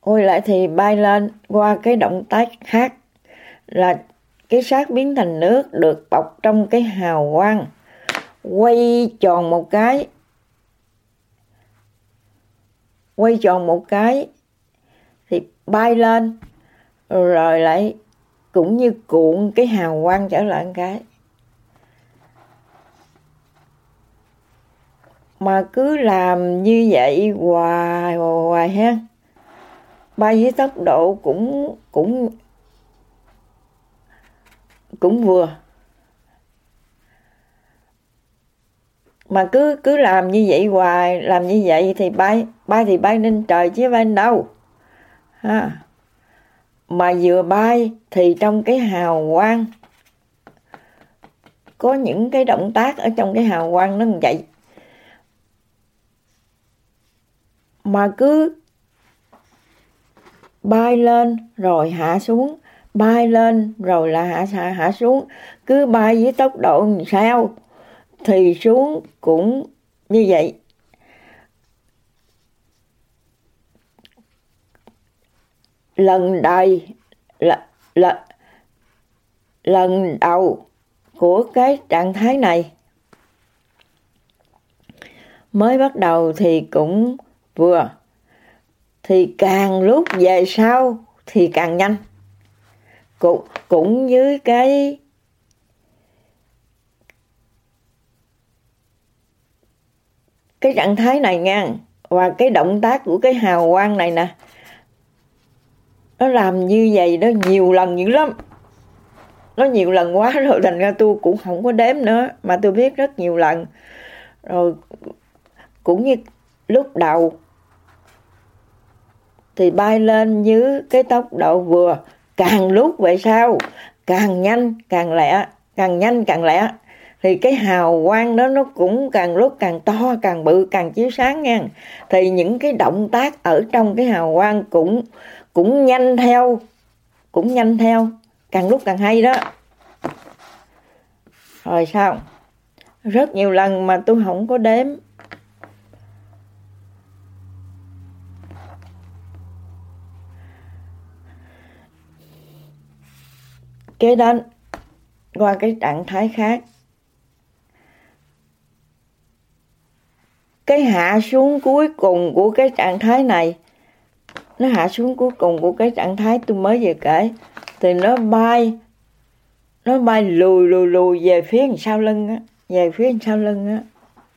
quay lại thì bay lên qua cái động tác khác là cái xác biến thành nước được bọc trong cái hào quang, quay tròn một cái thì bay lên rồi lại cũng như cuộn cái hào quang trở lại một cái. Mà cứ làm như vậy hoài ha. Bay với tốc độ cũng vừa. Mà cứ làm như vậy hoài, làm như vậy thì bay thì bay lên trời chứ bay lên đâu. Ha. Mà vừa bay thì trong cái hào quang có những cái động tác ở trong cái hào quang nó như vậy. Mà cứ bay lên rồi hạ xuống, bay lên rồi là hạ xuống, cứ bay với tốc độ sao thì xuống cũng như vậy. Lần đầu của cái trạng thái này mới bắt đầu thì cũng vừa, thì càng lúc về sau thì càng nhanh. Cũng với cái trạng thái này nha, và cái động tác của cái hào quang này nè, nó làm như vậy đó nhiều lần dữ lắm. Nó nhiều lần quá rồi, thành ra tôi cũng không có đếm nữa, mà tôi biết rất nhiều lần. Rồi cũng như lúc đầu thì bay lên với cái tốc độ vừa, càng lúc về sau càng nhanh càng lẹ, càng nhanh càng lẹ, thì cái hào quang đó nó cũng càng lúc càng to, càng bự, càng chiếu sáng nha. Thì những cái động tác ở trong cái hào quang cũng nhanh theo, càng lúc càng hay đó. Rồi sao? Rất nhiều lần mà tôi không có đếm. Kế đến qua cái trạng thái khác. Cái hạ xuống cuối cùng của cái trạng thái này, nó hạ xuống cuối cùng của cái trạng thái tôi mới vừa kể, thì nó bay lùi về phía sau lưng á,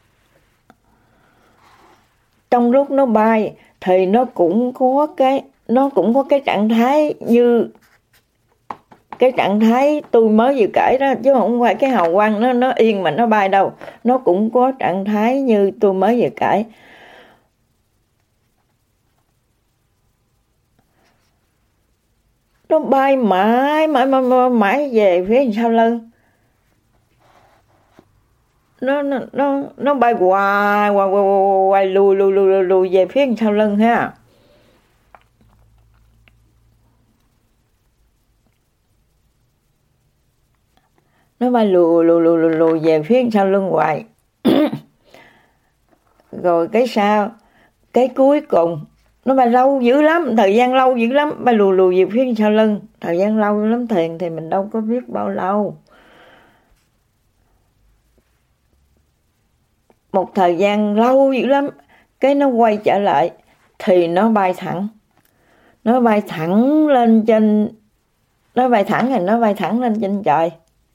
Trong lúc nó bay thì nó cũng có cái trạng thái như cái trạng thái tôi mới vừa kể đó, chứ không phải cái hào quang nó yên mà nó bay đâu. Nó cũng có trạng thái như tôi mới vừa kể. Nó bay mãi về phía sau lưng. Nó bay hoài lùi về phía sau lưng ha. Nó bay lùi về phía sau lưng hoài. Rồi cái sau, cái cuối cùng nó bay lâu dữ lắm, thời gian lâu dữ lắm, bay lùi về phía sau lưng, thời gian lâu lắm. Thiền thì mình đâu có biết bao lâu. Một thời gian lâu dữ lắm, cái nó quay trở lại thì nó bay thẳng lên trên, nó bay thẳng lên trên trời.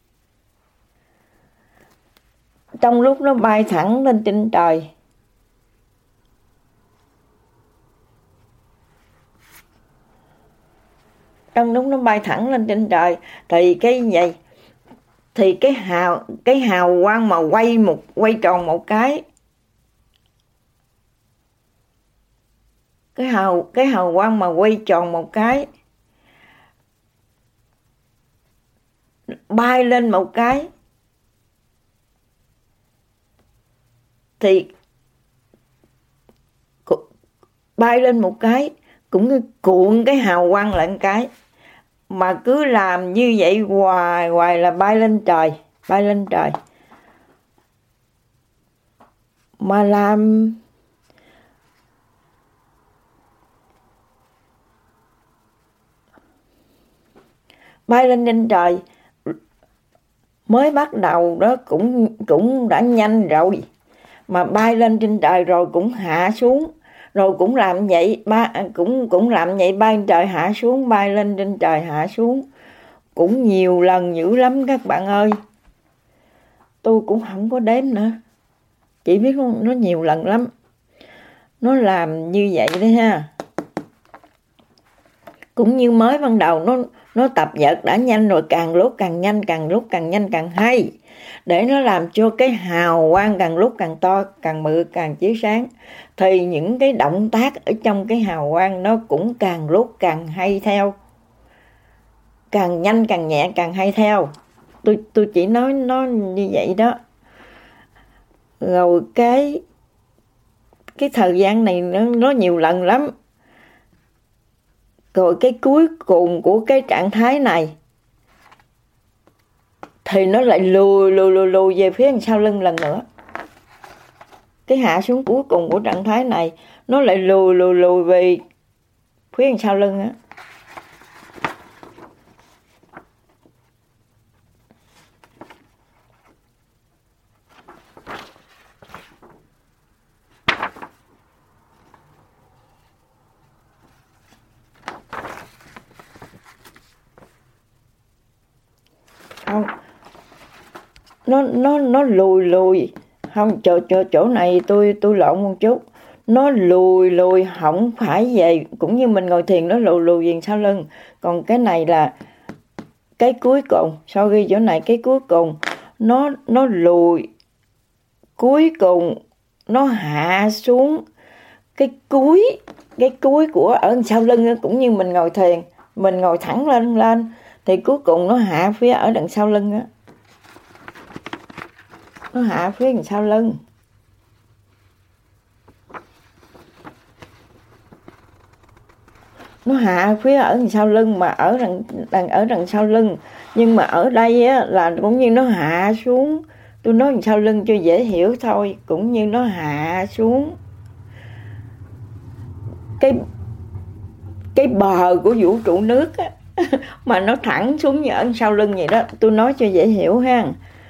Trong lúc nó bay thẳng lên trên trời, thì cái vậy, thì cái hào quang mà quay tròn một cái, cái hào quang mà quay tròn một cái, bay lên một cái, thì bay lên một cái cũng như cuộn cái hào quang lại một cái. Mà cứ làm như vậy hoài là bay lên trời. Mà làm bay lên trên trời. Mới bắt đầu đó cũng đã nhanh rồi, mà bay lên trên trời rồi cũng hạ xuống, rồi cũng làm vậy, cũng làm vậy, bay trên trời hạ xuống, bay lên trên trời hạ xuống, cũng nhiều lần dữ lắm các bạn ơi. Tôi cũng không có đếm nữa, chỉ biết nó nhiều lần lắm. Nó làm như vậy đấy ha. Cũng như mới ban đầu nó tập vợt đã nhanh rồi, càng lúc càng nhanh, càng lúc càng nhanh càng hay, để nó làm cho cái hào quang càng lúc càng to, càng bự, càng chiếu sáng, thì những cái động tác ở trong cái hào quang nó cũng càng lúc càng hay theo, càng nhanh càng nhẹ càng hay theo. Tôi chỉ nói nó như vậy đó. Rồi cái thời gian này nó nhiều lần lắm. Rồi cái cuối cùng của cái trạng thái này thì nó lại lùi về phía sau lưng lần nữa. Cái hạ xuống cuối cùng của trạng thái này nó lại lùi về phía sau lưng á. Không, nó lùi không, chỗ này tôi lộn một chút. Nó lùi không phải về, cũng như mình ngồi thiền nó lùi về sau lưng. Còn cái này là cái cuối cùng, sau ghi chỗ này cái cuối cùng nó lùi, cuối cùng nó hạ xuống cái cuối của ở sau lưng. Cũng như mình ngồi thiền, mình ngồi thẳng lên thì cuối cùng nó hạ phía ở đằng sau lưng á. Nó hạ phía đằng sau lưng. Nó hạ phía ở đằng sau lưng, mà ở đằng sau lưng. Nhưng mà ở đây á, là cũng như nó hạ xuống. Tôi nói đằng sau lưng cho dễ hiểu thôi. Cũng như nó hạ xuống cái bờ của vũ trụ nước á, mà nó thẳng xuống như ở sau lưng vậy đó. Tôi nói cho dễ hiểu ha.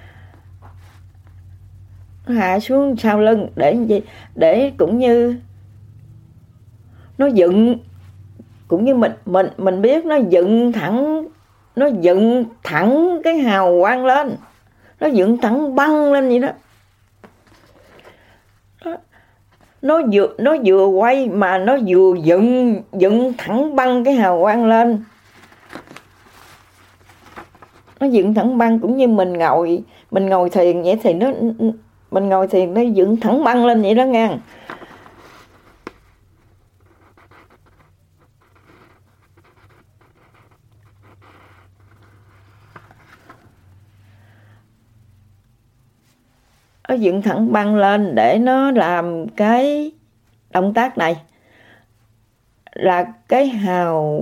Nó hạ xuống sau lưng để cũng như nó dựng, cũng như mình biết nó dựng thẳng cái hào quang lên, nó dựng thẳng băng lên vậy đó. Nó vừa quay mà nó vừa dựng thẳng băng cái hào quang lên. Nó dựng thẳng băng, cũng như mình ngồi thiền vậy thì mình ngồi thiền nó dựng thẳng băng lên vậy đó nha. Nó dựng thẳng băng lên để nó làm cái động tác này là cái hào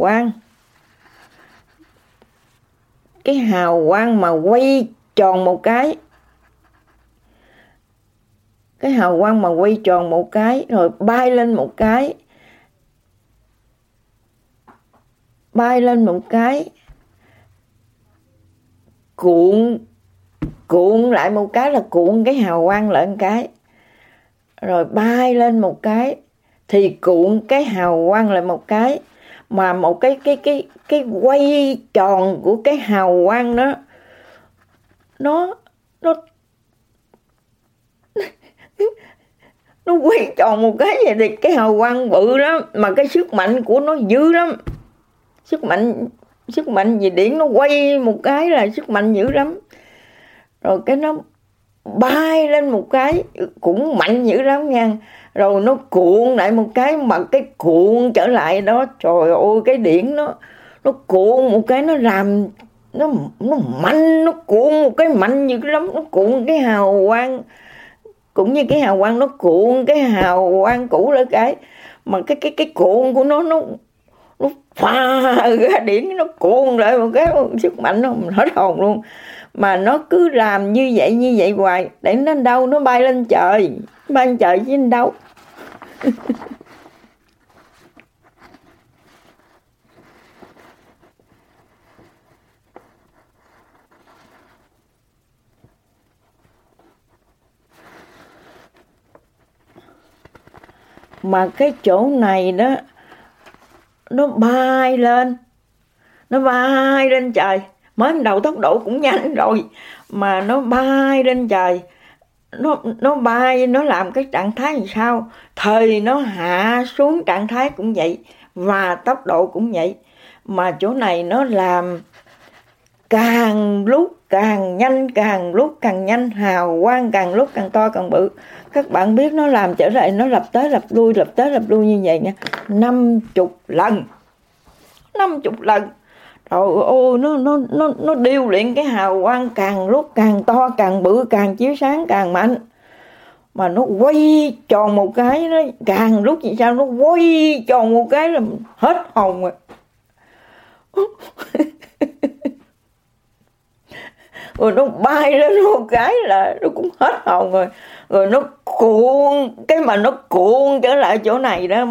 quang mà quay tròn một cái. Cái hào quang mà quay tròn một cái rồi bay lên một cái, cuộn lại một cái, là cuộn cái hào quang lại một cái, rồi bay lên một cái thì cuộn cái hào quang lại một cái. Mà một cái quay tròn của cái hào quang đó nó quay tròn một cái vậy thì cái hào quang bự lắm, mà cái sức mạnh của nó dữ lắm. Sức mạnh về điện nó quay một cái là sức mạnh dữ lắm. Rồi cái nó bay lên một cái cũng mạnh dữ lắm nha. Rồi nó cuộn lại một cái, mà cái cuộn trở lại đó, trời ơi, cái điển nó cuộn một cái, nó làm nó mạnh, nó cuộn một cái mạnh dữ lắm. Nó cuộn cái hào quang, cũng như cái hào quang nó cuộn cái hào quang cũ lại cái, mà cái cuộn của nó pha ra điển, nó cuộn lại một cái sức mạnh nó hết hồn luôn. Mà nó cứ làm như vậy hoài, để nó đâu nó bay lên trời chứ đến đâu. Mà cái chỗ này đó nó bay lên trời. Mới đầu tốc độ cũng nhanh rồi mà nó bay lên trời. Nó bay, nó làm cái trạng thái làm sao, thời nó hạ xuống trạng thái cũng vậy, và tốc độ cũng vậy. Mà chỗ này nó làm càng lúc càng nhanh, càng lúc càng nhanh, hào quang càng lúc càng to càng bự. Các bạn biết nó làm trở lại, nó lặp tới lặp lui như vậy nha, 50 lần. 50 lần. Trời ơi, nó điêu luyện cái hào quang càng lúc càng to, càng bự, càng chiếu sáng, càng mạnh. Mà nó quay tròn một cái đó, càng lúc gì sao nó quay tròn một cái là hết hồn rồi. Rồi nó bay lên một cái là nó cũng hết hồn rồi. Rồi nó cuộn, cái mà nó cuộn trở lại chỗ này đó,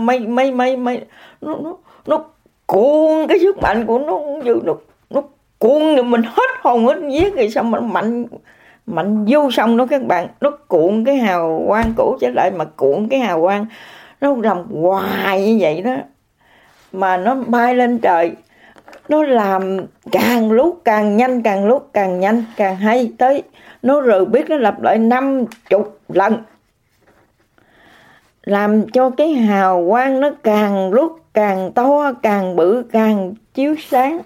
nó cuộn cái sức mạnh của nó cuộn rồi mình hết hồn hết vía, rồi xong mà mạnh vô sông đó các bạn. Nó cuộn cái hào quang cũ trở lại, mà cuộn cái hào quang nó làm hoài như vậy đó, mà nó bay lên trời. Nó làm càng lúc càng nhanh, càng lúc càng nhanh, càng hay. Tới nó rồi biết nó lặp lại 50 lần, làm cho cái hào quang nó càng lúc càng to, càng bự, càng chiếu sáng.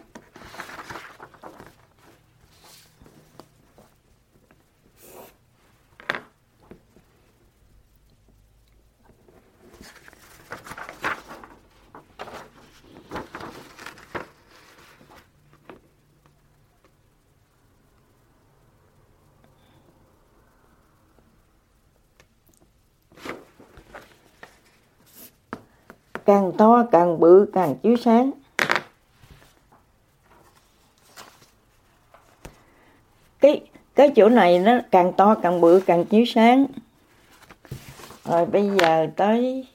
Càng to, càng bự, càng chiếu sáng. Cái chỗ này nó càng to, càng bự, càng chiếu sáng. Rồi bây giờ tới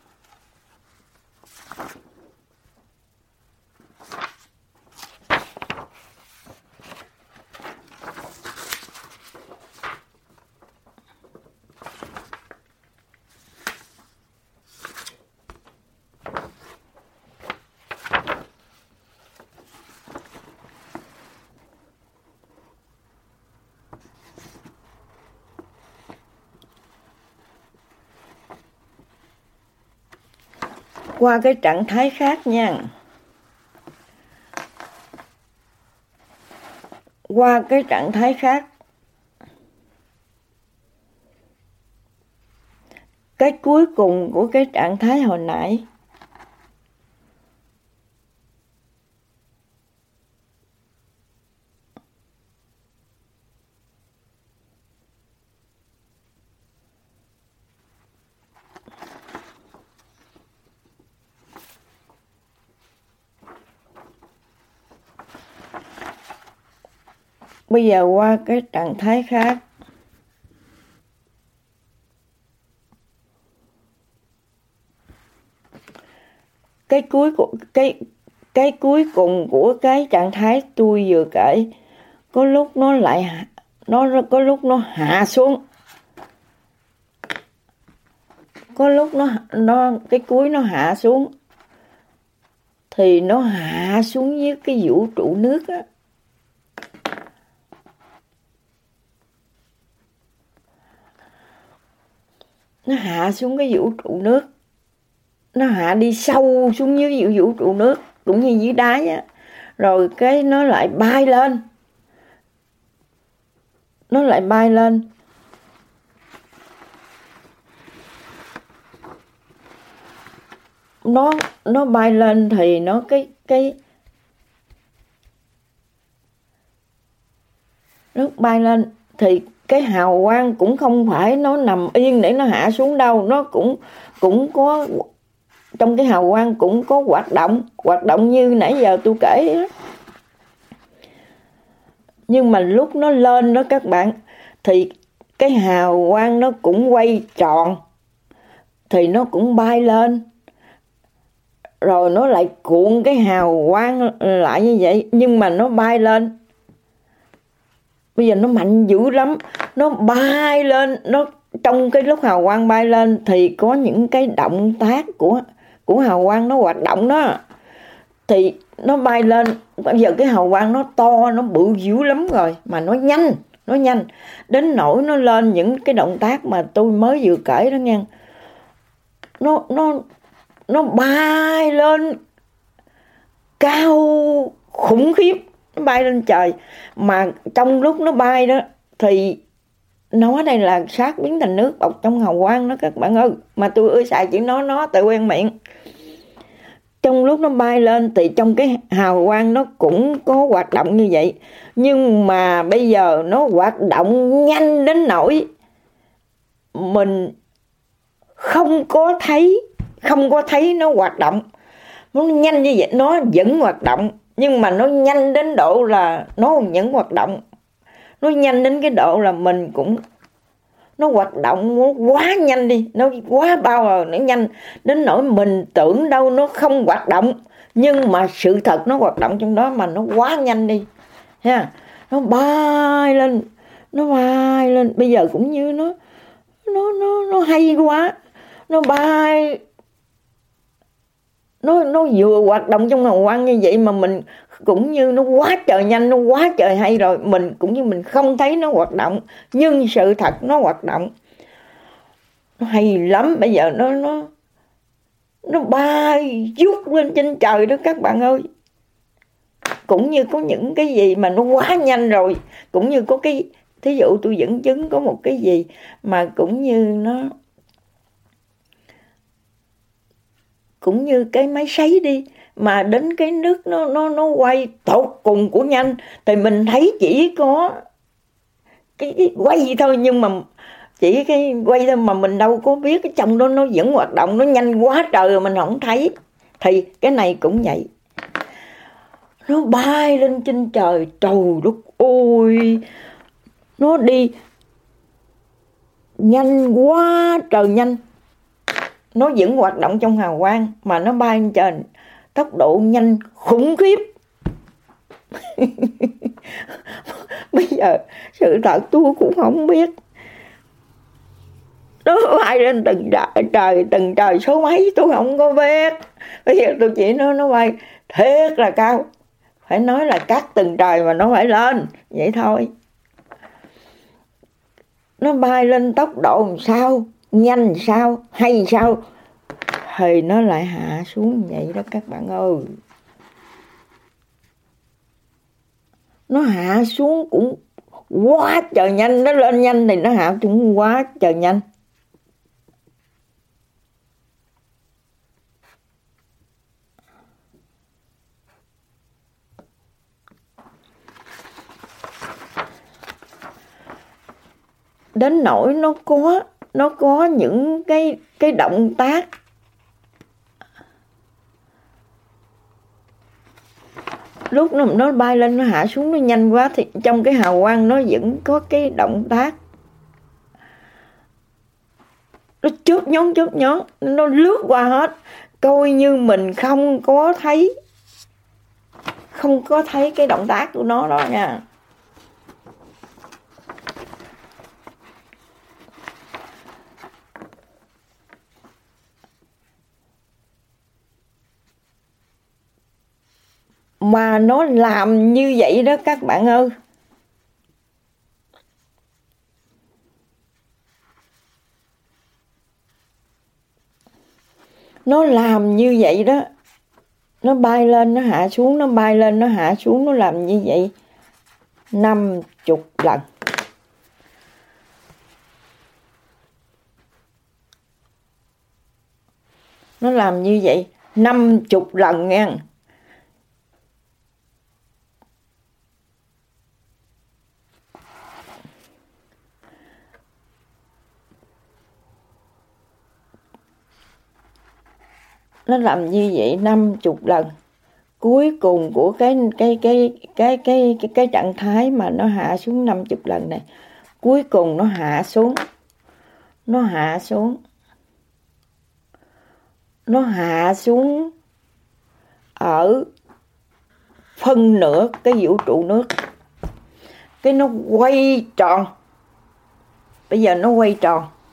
qua cái trạng thái khác nha. Qua cái trạng thái khác. Cái cuối cùng của cái trạng thái hồi nãy. Bây giờ qua cái trạng thái khác. Cái cuối cùng của cái trạng thái tôi vừa kể, có lúc có lúc nó hạ xuống. Có lúc cái cuối nó hạ xuống, thì nó hạ xuống với cái vũ trụ nước á. Nó hạ xuống cái vũ trụ nước. Nó hạ đi sâu xuống dưới vũ trụ nước, cũng như dưới đáy á. Rồi cái nó lại bay lên. Nó lại bay lên. Nó bay lên thì nó nó bay lên thì cái hào quang cũng không phải nó nằm yên để nó hạ xuống đâu. Nó cũng có, trong cái hào quang cũng có hoạt động như nãy giờ tôi kể đó. Nhưng mà lúc nó lên đó các bạn, thì cái hào quang nó cũng quay tròn, thì nó cũng bay lên. Rồi nó lại cuộn cái hào quang lại như vậy, nhưng mà nó bay lên. Bây giờ nó mạnh dữ lắm. Nó bay lên, trong cái lúc hào quang bay lên thì có những cái động tác của hào quang nó hoạt động đó, thì nó bay lên. Bây giờ cái hào quang nó to, nó bự dữ lắm rồi, mà nó nhanh đến nỗi nó lên những cái động tác mà tôi mới vừa kể đó nha. Nó bay lên cao khủng khiếp, nó bay lên trời. Mà trong lúc nó bay đó thì nó đây là sát biến thành nước bọc trong hào quang đó các bạn ơi. Mà tôi ưa xài chữ nó tự quen miệng. Trong lúc nó bay lên thì trong cái hào quang nó cũng có hoạt động như vậy. Nhưng mà bây giờ nó hoạt động nhanh đến nỗi mình không có thấy nó hoạt động. Nó nhanh như vậy, nó vẫn hoạt động, nhưng mà nó nhanh đến độ là nó vẫn hoạt động. Nó nhanh đến cái độ là mình cũng, nó hoạt động nó quá nhanh đi, nó quá power, nó nhanh đến nỗi mình tưởng đâu nó không hoạt động, nhưng mà sự thật nó hoạt động trong đó, mà nó quá nhanh đi ha. Nó bay lên. Bây giờ cũng như nó hay quá. Nó bay, nó vừa hoạt động trong hào quang như vậy mà mình cũng như nó quá trời nhanh, nó quá trời hay rồi, mình cũng như mình không thấy nó hoạt động, nhưng sự thật nó hoạt động. Nó hay lắm. Bây giờ nó bay vút lên trên trời đó các bạn ơi. Cũng như có những cái gì mà nó quá nhanh rồi, cũng như có cái, thí dụ tôi dẫn chứng có một cái gì mà cũng như cũng như cái máy sấy đi, mà đến cái nước nó quay tột cùng của nhanh, thì mình thấy chỉ có cái quay thôi, nhưng mà chỉ cái quay thôi mà mình đâu có biết cái trong đó nó vẫn hoạt động, nó nhanh quá trời rồi mình không thấy. Thì cái này cũng vậy. Nó bay lên trên trời, trời đất ơi, nó đi nhanh quá trời nhanh. Nó vẫn hoạt động trong hào quang mà nó bay lên trời tốc độ nhanh khủng khiếp. Bây giờ sự thật tôi cũng không biết. Nó bay lên từng trời số mấy tôi không có biết. Bây giờ tôi chỉ nói nó bay thiệt là cao, phải nói là các từng trời mà nó phải lên vậy thôi. Nó bay lên tốc độ làm sao, nhanh sao, hay sao, thì nó lại hạ xuống vậy đó các bạn ơi. Nó hạ xuống cũng quá trời nhanh. Nó lên nhanh thì nó hạ cũng quá trời nhanh. Đến nỗi nó có những cái động tác lúc nó bay lên nó hạ xuống nó nhanh quá, thì trong cái hào quang nó vẫn có cái động tác nó chớp nhón, nó lướt qua hết, coi như mình không có thấy cái động tác của nó đó nha. Mà nó làm như vậy đó các bạn ơi. Nó làm như vậy đó. Nó bay lên nó hạ xuống, nó bay lên nó hạ xuống, nó làm như vậy 50 lần. Nó làm như vậy 50 lần nha. Nó làm như vậy 50 lần. Cuối cùng của cái trạng thái mà nó hạ xuống 50 lần này, cuối cùng nó hạ xuống. Nó hạ xuống ở phân nửa cái vũ trụ nước. Cái nó quay tròn. Bây giờ nó quay tròn.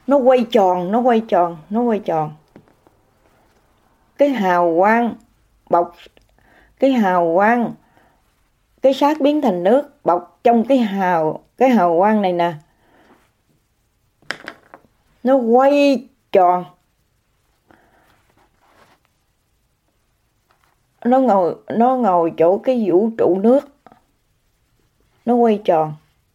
nó quay tròn, nó quay tròn, nó quay tròn. Cái hào quang bọc, cái hào quang, cái xác biến thành nước bọc trong cái hào quang này nè, nó quay tròn. Nó ngồi chỗ cái vũ trụ nước, nó quay tròn.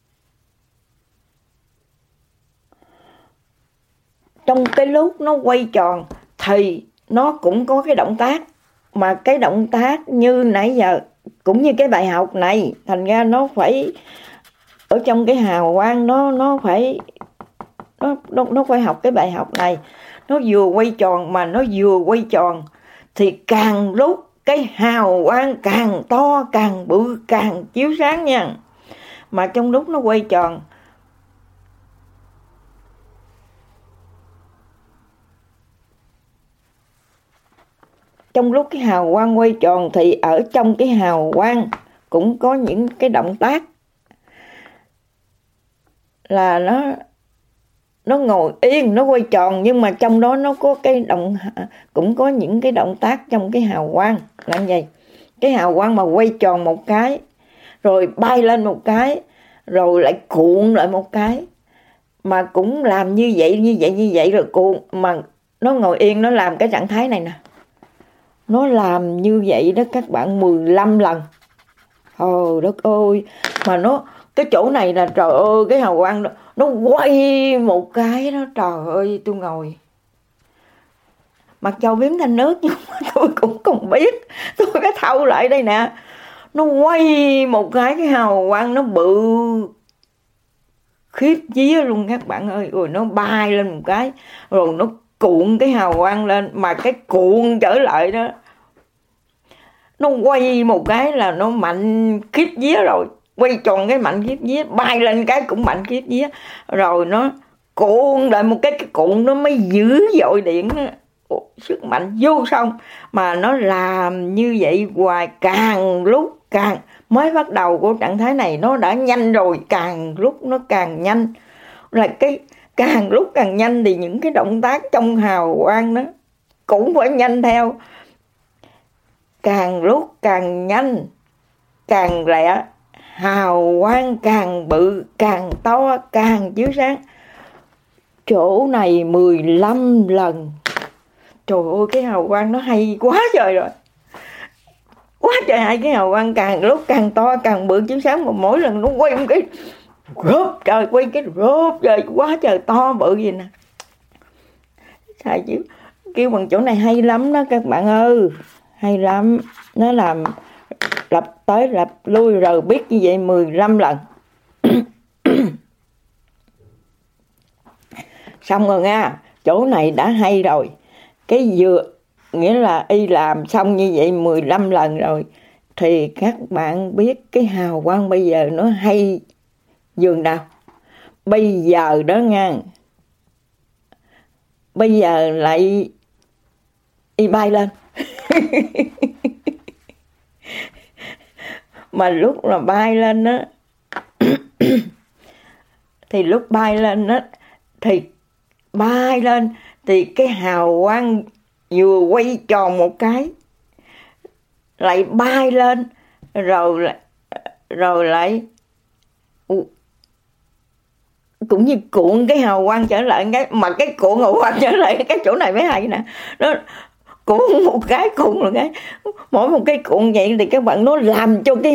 Trong cái lúc nó quay tròn thì nó cũng có cái động tác, mà cái động tác như nãy giờ cũng như cái bài học này, thành ra nó phải ở trong cái hào quang, nó phải học cái bài học này. Nó vừa quay tròn mà nó vừa quay tròn thì càng lúc cái hào quang càng to, càng bự, càng chiếu sáng nha. Mà trong lúc nó quay tròn, trong lúc cái hào quang quay tròn thì ở trong cái hào quang cũng có những cái động tác là nó ngồi yên, nó quay tròn, nhưng mà trong đó nó có cũng có những cái động tác trong cái hào quang là như vậy. Cái hào quang mà quay tròn một cái, rồi bay lên một cái, rồi lại cuộn lại một cái, mà cũng làm như vậy rồi cuộn, mà nó ngồi yên, nó làm cái trạng thái này nè. Nó làm như vậy đó các bạn 15 lần. Trời đất ơi, mà cái chỗ này là trời ơi, cái hào quang nó quay một cái đó, trời ơi, tôi ngồi mặt châu biến thành nước, nhưng mà tôi cũng không biết, tôi cái thâu lại đây nè, nó quay một cái hào quang nó bự khiếp vía luôn các bạn ơi. Rồi nó bay lên một cái, rồi nó cuộn cái hào quang lên, mà cái cuộn trở lại đó, nó quay một cái là nó mạnh khiếp vía rồi, quay tròn cái mạnh khiếp vía, bay lên cái cũng mạnh khiếp vía, rồi nó cuộn lại một cái cuộn nó mới dữ dội điện đó. Sức mạnh vô song, mà nó làm như vậy hoài, càng lúc càng, mới bắt đầu của trạng thái này nó đã nhanh rồi, càng lúc nó càng nhanh, là cái càng lúc càng nhanh thì những cái động tác trong hào quang đó cũng phải nhanh theo, càng lúc càng nhanh, càng lẹ, hào quang càng bự, càng to, càng chiếu sáng. Chỗ này 15 lần. Trời ơi, cái hào quang nó hay quá trời rồi, quá trời hay. Cái hào quang càng lúc càng to, càng bự, chiếu sáng, mà mỗi lần nó quay một cái rốp trời, quay cái rốp trời, quá trời to bự gì nè. Thầy chứ kêu bằng chỗ này hay lắm đó các bạn ơi, hay lắm. Nó làm lặp tới lặp lui rồi biết như vậy 15 lần. Xong rồi nha, chỗ này đã hay rồi. Cái nghĩa là y làm xong như vậy 15 lần rồi thì các bạn biết cái hào quang bây giờ nó hay dường nào. Bây giờ đó nha, bây giờ lại y bay lên. Mà lúc là bay lên đó thì lúc bay lên đó thì cái hào quang vừa quay tròn một cái lại bay lên, rồi lại cũng như cuộn cái hào quang trở lại cái, mà cái cuộn hào quang trở lại cái chỗ này mới hay nè. Nó cuộn một cái, mỗi một cái cuộn vậy thì các bạn, nó làm cho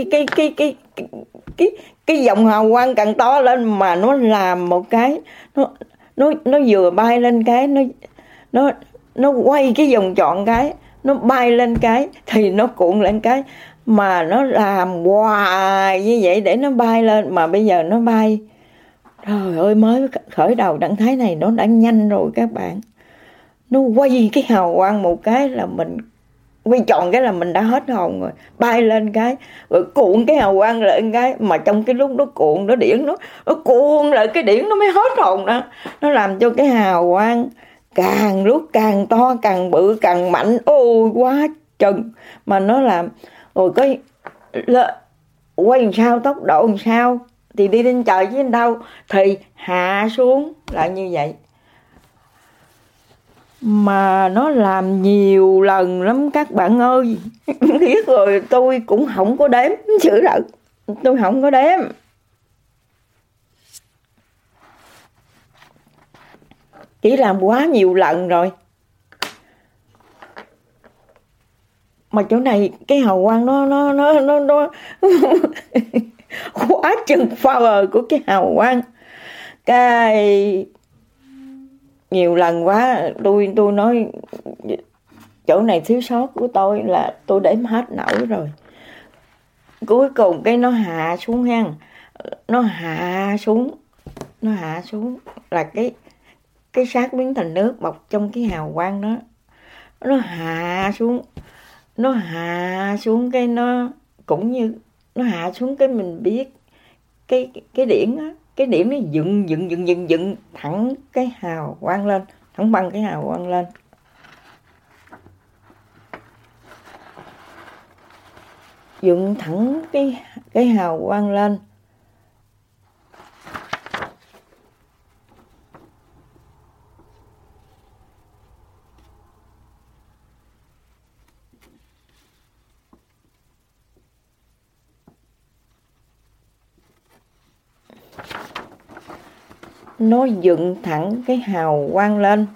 cái dòng hào quang càng to lên, mà nó làm một cái nó vừa bay lên cái, nó quay cái vòng tròn cái, nó bay lên cái thì nó cuộn lên cái, mà nó làm hoài như vậy để nó bay lên. Mà bây giờ nó bay, trời ơi, mới khởi đầu trạng thái này nó đã nhanh rồi các bạn. Nó quay cái hào quang một cái là mình quay tròn cái là mình đã hết hồn rồi, bay lên cái rồi cuộn cái hào quang lại cái, mà trong cái lúc nó cuộn, nó điển nó cuộn lại cái điển nó mới hết hồn đó. Nó làm cho cái hào quang càng lúc càng to, càng bự, càng mạnh, ôi quá chừng. Mà nó làm rồi cái quay làm sao, tốc độ làm sao thì đi lên trời chứ đâu thì hạ xuống lại như vậy. mà nó làm nhiều lần lắm các bạn ơi. Biết rồi tôi cũng không có đếm chữ thật, tôi không có đếm. Chỉ làm quá nhiều lần rồi. Mà chỗ này cái hào quang nó quá chừng power của cái hào quang. Cái nhiều lần quá tôi nói chỗ này thiếu sót của tôi là tôi đếm hết nổi rồi. Cuối cùng cái nó hạ xuống ha. Nó hạ xuống là cái xác biến thành nước bọc trong cái hào quang đó. Nó hạ xuống cái nó cũng như nó hạ xuống cái mình biết cái điểm á, cái điểm nó dựng thẳng cái hào quang lên, thẳng bằng cái hào quang lên. Dựng thẳng cái hào quang lên. Nó dựng thẳng cái hào quang lên.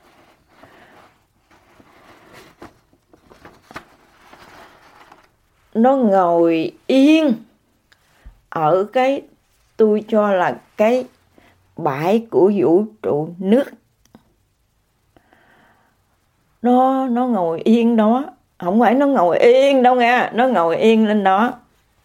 Nó ngồi yên ở cái tôi cho là cái bãi của vũ trụ nước. Nó ngồi yên đó, không phải nó ngồi yên đâu nghe, nó ngồi yên lên đó.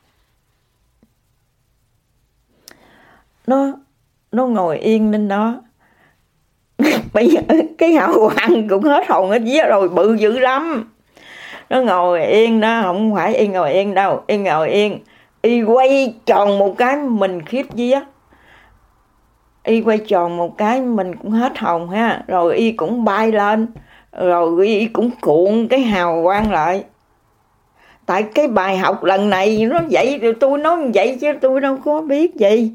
Nó ngồi yên lên đó. Bây giờ cái hào quang cũng hết hồn hết vía rồi, bự dữ lắm. Nó ngồi yên đó, không phải y ngồi yên đâu, y ngồi yên, y quay tròn một cái mình khiếp vía. Y quay tròn một cái mình cũng hết hồn ha, rồi y cũng bay lên, rồi y cũng cuộn cái hào quang lại. Tại cái bài học lần này nó vậy, tôi nói vậy chứ tôi đâu có biết gì.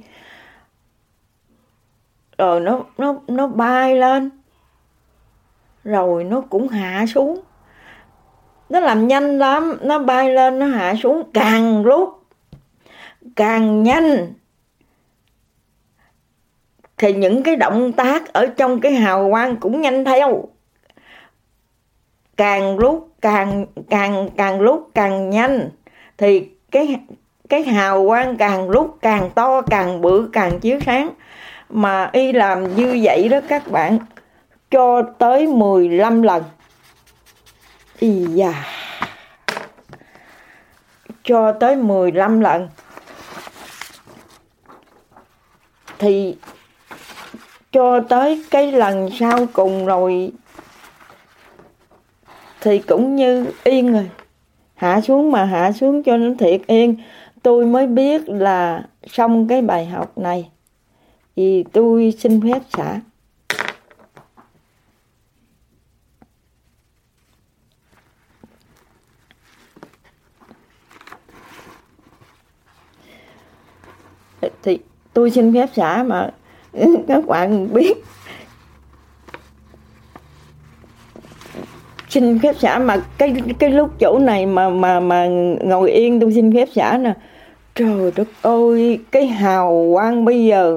Rồi nó bay lên, rồi nó cũng hạ xuống. Nó làm nhanh lắm, nó bay lên nó hạ xuống, càng lúc càng nhanh thì những cái động tác ở trong cái hào quang cũng nhanh theo. Càng lúc càng nhanh thì cái hào quang càng lúc càng to, càng bự, càng chiếu sáng. Mà y làm như vậy đó các bạn, cho tới 15 lần. Ý da, cho tới 15 lần. Thì cho tới cái lần sau cùng rồi thì cũng như yên rồi. Hạ xuống mà hạ xuống cho nó thiệt yên. Tôi mới biết là xong cái bài học này thì tôi xin phép xả. Thì tôi xin phép xả mà các bạn biết. Xin phép xả mà cái lúc chỗ này mà ngồi yên tôi xin phép xả nè. Trời đất ơi, cái hào quang bây giờ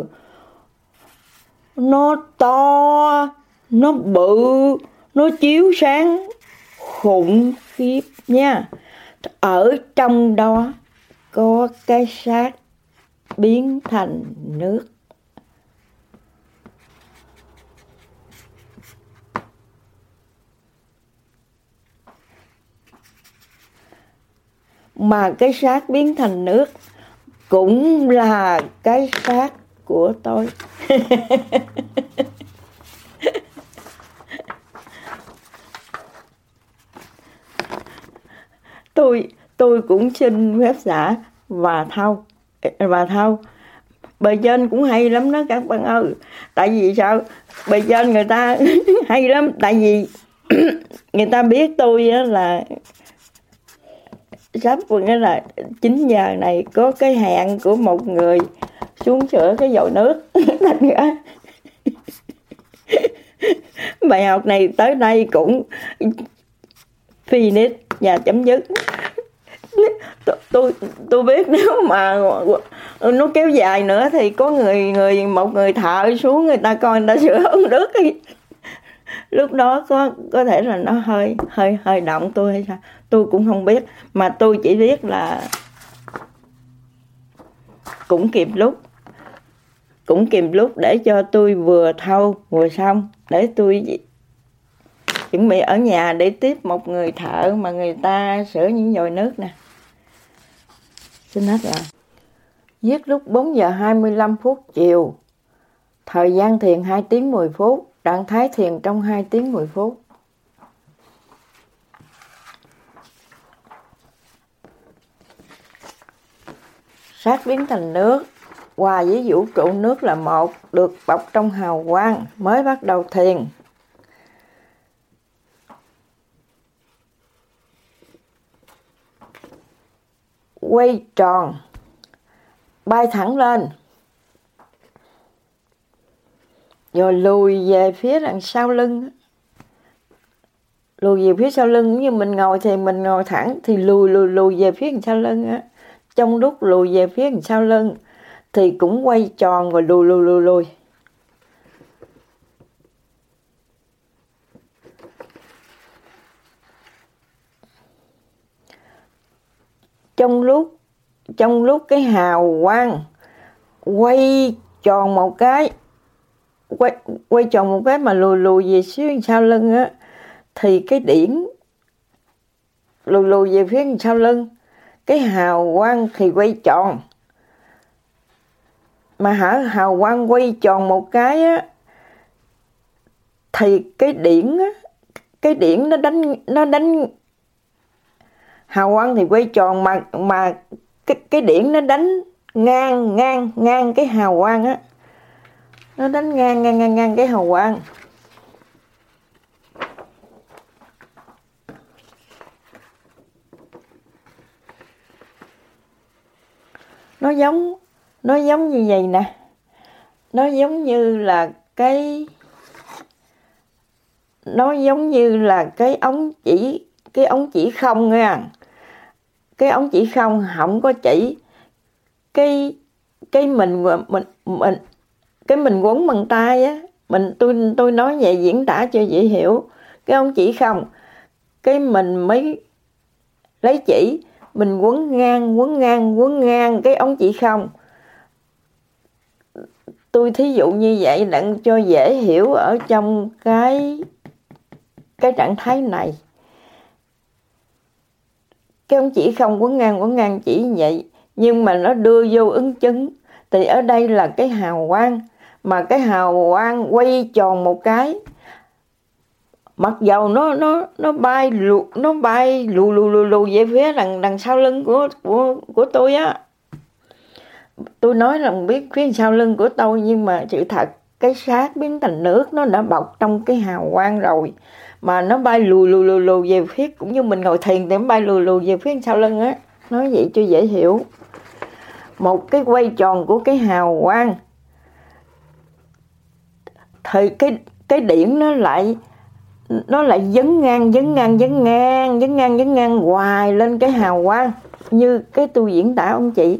nó to, nó bự, nó chiếu sáng khủng khiếp nha. Ở trong đó có cái xác biến thành nước. Mà cái xác biến thành nước cũng là cái xác của tôi. Tôi cũng xin phép xả và thâu. Bề trên cũng hay lắm đó các bạn ơi. Tại vì sao? Bề trên người ta hay lắm. Tại vì người ta biết tôi là sắp nghĩa là 9 giờ này có cái hẹn của một người xuống sửa cái dầu nước. Thành ra Bài học này tới đây cũng finish và chấm dứt. Tôi biết nếu mà nó kéo dài nữa thì có một người thợ xuống, người ta coi người ta sửa ống nước lúc đó có thể là nó hơi động tôi hay sao tôi cũng không biết, mà tôi chỉ biết là cũng kịp lúc để cho tôi vừa thâu vừa xong, để tôi chuẩn bị ở nhà để tiếp một người thợ mà người ta sửa những vòi nước nè. Xin hết rồi. Viết lúc 4 giờ 25 phút chiều. Thời gian thiền 2 tiếng 10 phút. Trạng thái thiền trong 2 tiếng 10 phút. Sát biến thành nước, hòa với vũ trụ nước là một, được bọc trong hào quang, mới bắt đầu thiền. Quay tròn, bay thẳng lên, rồi lùi về phía đằng sau lưng. Lùi về phía sau lưng, như mình ngồi thì mình ngồi thẳng thì lùi về phía đằng sau lưng á. Trong lúc lùi về phía đằng sau lưng thì cũng quay tròn rồi lùi. Trong lúc cái hào quang quay tròn một cái, quay tròn một cái mà lùi về phía sau lưng á, thì cái điển lùi về phía sau lưng, cái hào quang thì quay tròn. Mà hào quang quay tròn một cái á, thì cái điển nó đánh hào quang thì quay tròn, mà cái điển nó đánh ngang cái hào quang á, nó đánh ngang cái hào quang. Nó giống như vậy nè, nó giống như là cái ống chỉ không nha. Cái ống chỉ không không có chỉ, cái mình quấn bằng tay á, tôi nói về diễn tả cho dễ hiểu. Cái ống chỉ không, cái mình mới lấy chỉ, mình quấn ngang cái ống chỉ không. Tôi thí dụ như vậy đặng cho dễ hiểu ở trong cái trạng thái này. Cái ống chỉ không quấn ngang chỉ như vậy, nhưng mà nó đưa vô ứng chứng. Thì ở đây là cái hào quang, mà cái hào quang quay tròn một cái, mặc dầu nó bay lù về phía đằng sau lưng của tôi á. Tôi nói là biết phía sau lưng của tôi, nhưng mà sự thật cái sát biến thành nước nó đã bọc trong cái hào quang rồi, mà nó bay lùi về phía, cũng như mình ngồi thiền thì nó bay lùi về phía sau lưng á. Nói vậy cho dễ hiểu. Một cái quay tròn của cái hào quang thì cái điển nó lại dấn ngang hoài lên cái hào quang, như cái tôi diễn tả ông chị.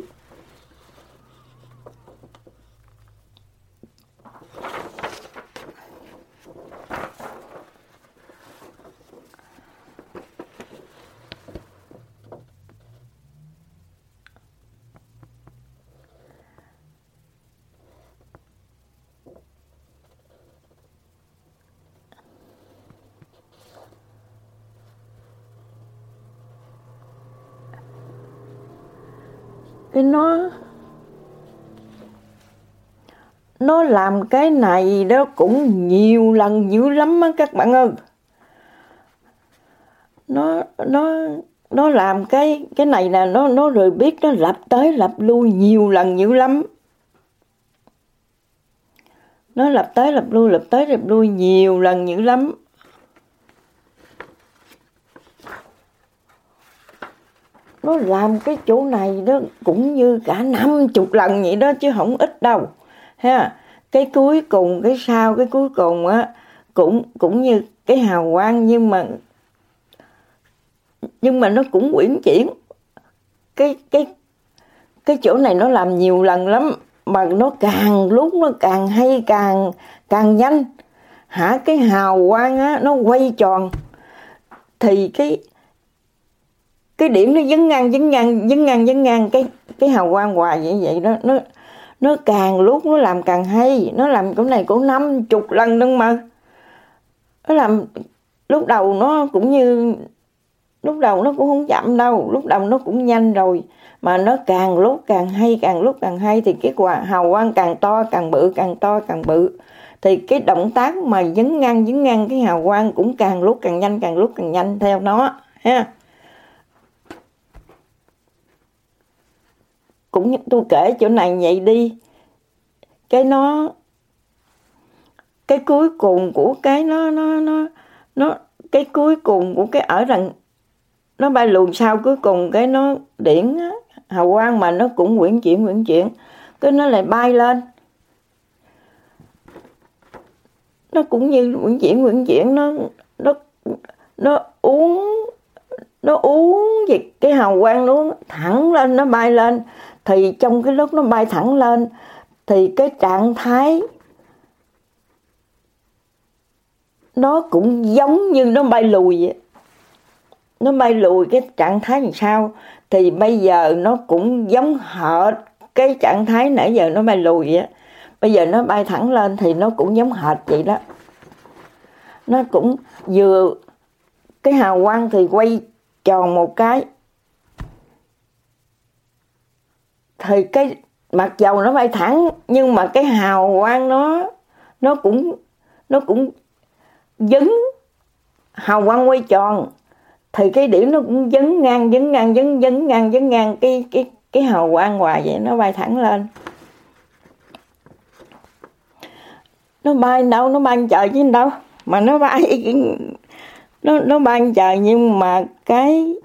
Cái nó làm cái này đó cũng nhiều lần dữ lắm á các bạn ơi. Nó làm cái này là nó rồi biết nó lặp tới lặp lui nhiều lần dữ lắm. Nó lặp tới lặp lui nhiều lần dữ lắm. Nó làm cái chỗ này đó cũng như cả 50 lần vậy đó, chứ không ít đâu ha. Cái cuối cùng, cái sau cái cuối cùng á, cũng như cái hào quang, nhưng mà nó cũng uyển chuyển. Cái chỗ này nó làm nhiều lần lắm, mà nó càng lúc nó càng hay, càng nhanh. Cái hào quang á nó quay tròn thì cái điểm nó dấn ngang cái hào quang hoài vậy đó. Nó càng lúc nó làm càng hay. Nó làm chỗ này cũng 50 lần nữa mà. Nó làm lúc đầu nó cũng không chậm đâu, lúc đầu nó cũng nhanh rồi, mà nó càng lúc càng hay thì cái hào quang càng to càng bự, thì cái động tác mà dấn ngang cái hào quang cũng càng lúc càng nhanh theo nó ha. Cũng tôi kể chỗ này vậy đi, cái cuối cùng của cái nó cái cuối cùng của cái ở rằng nó bay lùi sau, cuối cùng cái nó điển á, hào quang mà nó cũng uyển chuyển, cái nó lại bay lên, nó cũng như uyển chuyển, nó uống gì cái hào quang nó thẳng lên, nó bay lên. Thì trong cái lúc nó bay thẳng lên thì cái trạng thái nó cũng giống như nó bay lùi vậy. Nó bay lùi cái trạng thái làm sao thì bây giờ nó cũng giống hệt cái trạng thái nãy giờ nó bay lùi vậy. Bây giờ nó bay thẳng lên thì nó cũng giống hệt vậy đó. Nó cũng vừa cái hào quang thì quay tròn một cái, thì cái mặc dầu nó bay thẳng nhưng mà cái hào quang nó cũng dấn, hào quang quay tròn thì cái điểm nó cũng dấn ngang cái hào quang hoài vậy. Nó bay thẳng lên, nó bay đâu, nó bay trời chứ đâu mà nó bay, nó bay trời. Nhưng mà cái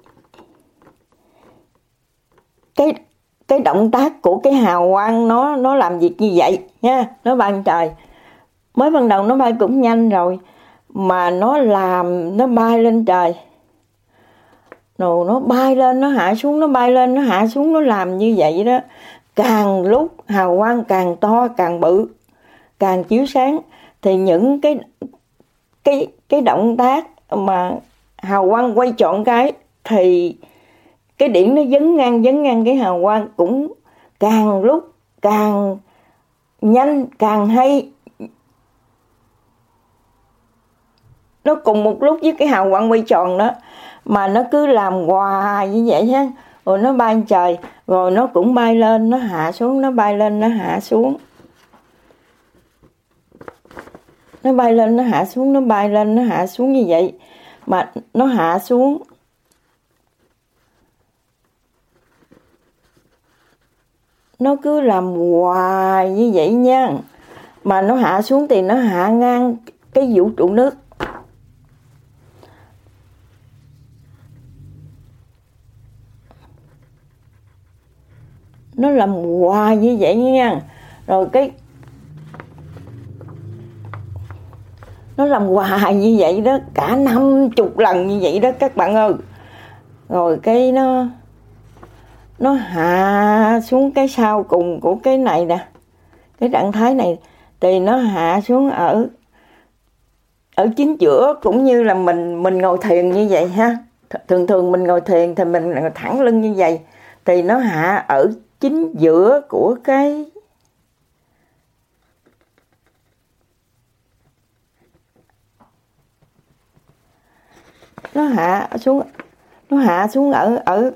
động tác của cái hào quang nó làm việc như vậy nha. Nó bay trời, mới ban đầu nó bay cũng nhanh rồi, mà nó bay lên trời rồi nó bay lên nó hạ xuống, nó bay lên nó hạ xuống, nó làm như vậy đó. Càng lúc hào quang càng to càng bự, càng chiếu sáng, thì những cái động tác mà hào quang quay trọn cái thì cái điểm nó dấn ngang cái hào quang cũng càng lúc càng nhanh càng hay. Nó cùng một lúc với cái hào quang quay tròn đó, mà nó cứ làm hoài như vậy ha. Rồi nó bay trời, rồi nó cũng bay lên nó hạ xuống, nó bay lên nó hạ xuống, nó bay lên nó hạ xuống, nó bay lên nó hạ xuống như vậy. Mà nó hạ xuống, nó cứ làm hoài như vậy nha. Mà nó hạ xuống thì nó hạ ngang cái vũ trụ nước. Nó làm hoài như vậy nha. Rồi nó làm hoài như vậy đó, cả 50 lần như vậy đó các bạn ơi. Rồi cái nó hạ xuống cái sau cùng của cái này nè, cái trạng thái này thì nó hạ xuống ở chính giữa, cũng như là mình ngồi thiền như vậy ha. Thường mình ngồi thiền thì mình thẳng lưng như vậy, thì nó hạ ở chính giữa của cái nó hạ xuống ở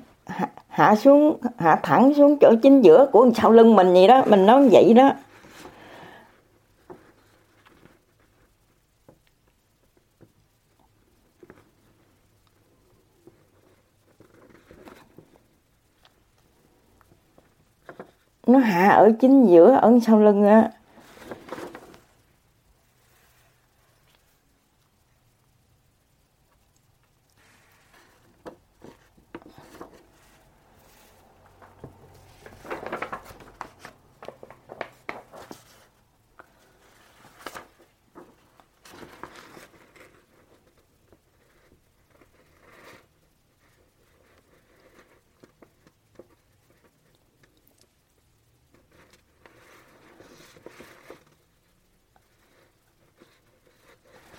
hạ thẳng xuống chỗ chính giữa của sau lưng mình vậy đó, mình nói vậy đó. Nó hạ ở chính giữa ở sau lưng á.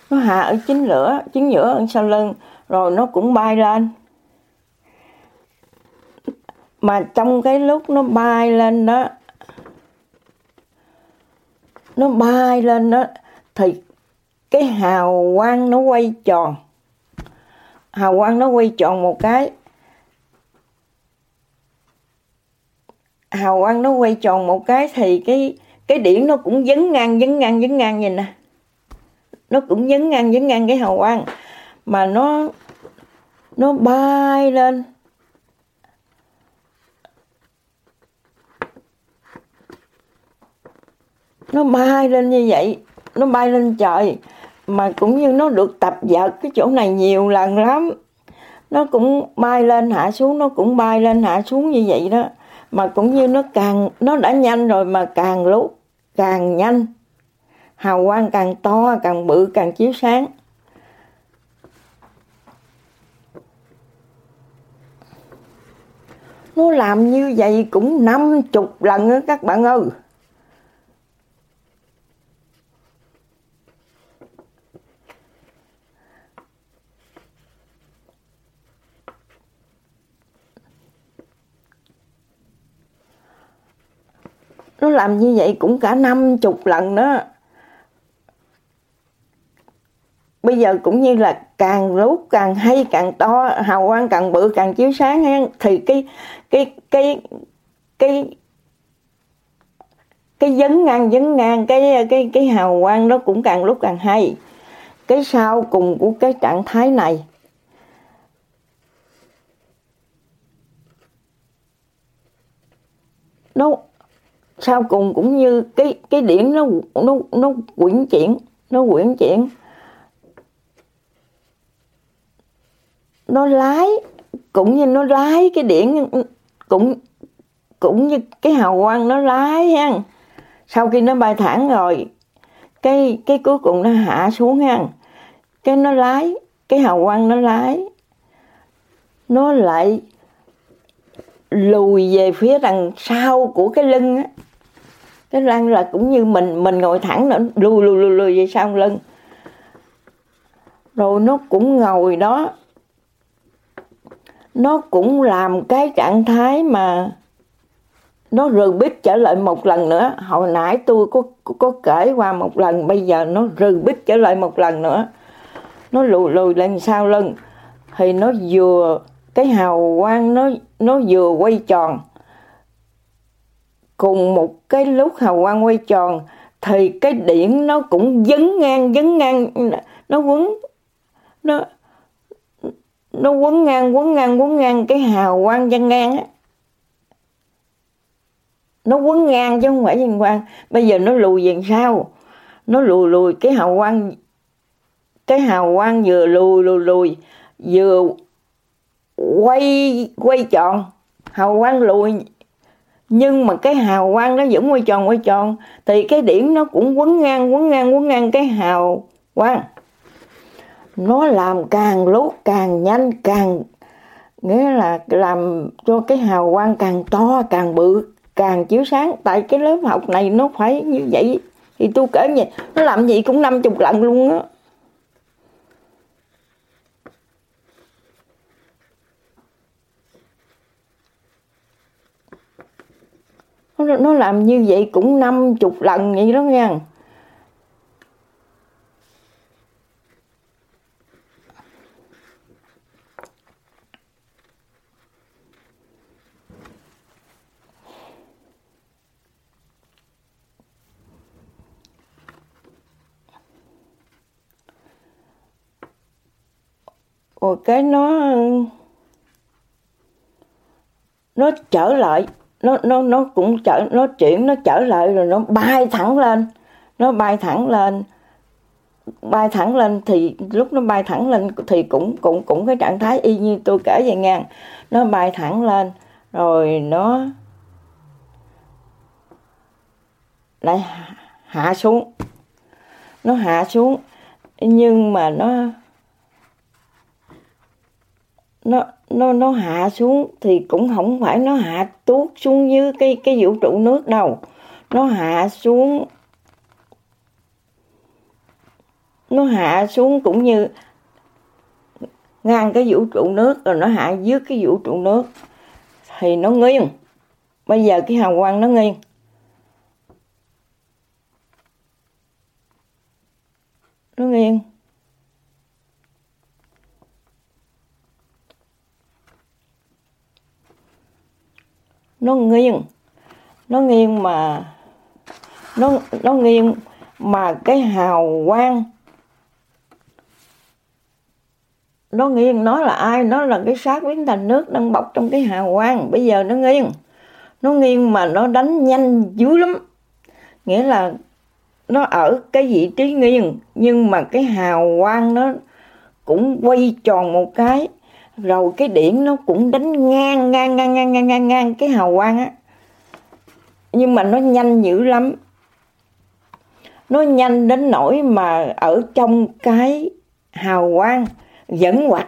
Nó hạ ở chính giữa ở sau lưng, rồi nó cũng bay lên. Mà trong cái lúc nó bay lên đó, thì cái hào quang nó quay tròn. Hào quang nó quay tròn một cái. Hào quang nó quay tròn một cái thì cái điểm nó cũng dấn ngang vậy nè. Nó cũng dấn ngang cái hào quang. Mà nó bay lên. Nó bay lên như vậy, nó bay lên trời. Mà cũng như nó được tập dượt cái chỗ này nhiều lần lắm. Nó cũng bay lên hạ xuống, nó cũng bay lên hạ xuống như vậy đó. Mà cũng như nó đã nhanh rồi mà càng lúc càng nhanh. Hào quang càng to, càng bự, càng chiếu sáng. Nó làm như vậy cũng 50 lần đó các bạn ơi. Nó làm như vậy cũng cả 50 lần đó. Bây giờ cũng như là càng lúc càng hay, càng to, hào quang càng bự, càng chiếu sáng ha, thì cái dấn ngang cái hào quang đó cũng càng lúc càng hay. Cái sau cùng của cái trạng thái này, nó sau cùng cũng như cái điển nó quyển chuyển, nó lái, cũng như nó lái cái điển, cũng như cái hào quang nó lái ha. Sau khi nó bay thẳng rồi, cái cuối cùng nó hạ xuống ha. Cái nó lái, cái hào quang nó lái, nó lại lùi về phía đằng sau của cái lưng á. Cái lưng là cũng như mình ngồi thẳng, nó lùi về sau lưng. Rồi nó cũng ngồi đó, nó cũng làm cái trạng thái mà nó repeat trở lại một lần nữa. Hồi nãy tôi có kể qua một lần, bây giờ nó repeat trở lại một lần nữa. Nó lùi lên sau lưng, thì nó vừa, cái hào quang nó vừa quay tròn. Cùng một cái lúc hào quang quay tròn thì cái điểm nó cũng dấn ngang, nó quấn ngang cái hào quang chân ngang á. Nó quấn ngang chứ không phải chân quang. Bây giờ nó lùi về sau, nó lùi cái hào quang vừa lùi vừa quay tròn. Hào quang lùi nhưng mà cái hào quang nó vẫn quay tròn thì cái điểm nó cũng quấn ngang cái hào quang. Nó làm càng lúc càng nhanh, nghĩa là làm cho cái hào quang càng to, càng bự, càng chiếu sáng. Tại cái lớp học này nó phải như vậy. Thì tôi kể vậy, nó làm gì cũng 50 lần luôn á. Nó làm như vậy cũng 50 lần vậy đó nha. Rồi cái nó trở lại, nó cũng nó trở lại rồi nó bay thẳng lên, thì lúc nó bay thẳng lên thì cũng cái trạng thái y như tôi kể vậy nha. Nó bay thẳng lên rồi nó lại hạ xuống. Nó hạ xuống nhưng mà nó hạ xuống thì cũng không phải nó hạ tuốt xuống dưới cái vũ trụ nước đâu. Nó hạ xuống nó hạ xuống cũng như ngang cái vũ trụ nước, rồi nó hạ dưới cái vũ trụ nước thì nó nghiêng. Bây giờ cái hào quang nó nghiêng. Nó nghiêng. Nó nghiêng. Nó nghiêng mà nó nghiêng mà cái hào quang nó nghiêng. Nó là ai? Nó là cái xác biến thành nước đang bọc trong cái hào quang. Bây giờ nó nghiêng. Nó nghiêng mà nó đánh nhanh dữ lắm. Nghĩa là nó ở cái vị trí nghiêng, nhưng mà cái hào quang nó cũng quay tròn một cái, rồi cái điểm nó cũng đánh ngang cái hào quang á. Nhưng mà nó nhanh dữ lắm. Nó nhanh đến nỗi mà ở trong cái hào quang vẫn hoạt